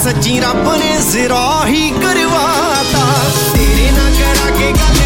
ਸੱਚੀ ਰੱਬ ਨੇ ਜ਼ਰਾ ਹੀ ਕਰਵਾਤਾ। ਤੇਰੇ ਨਾਲ ਕਰਾ ਕੇ ਗੱਲ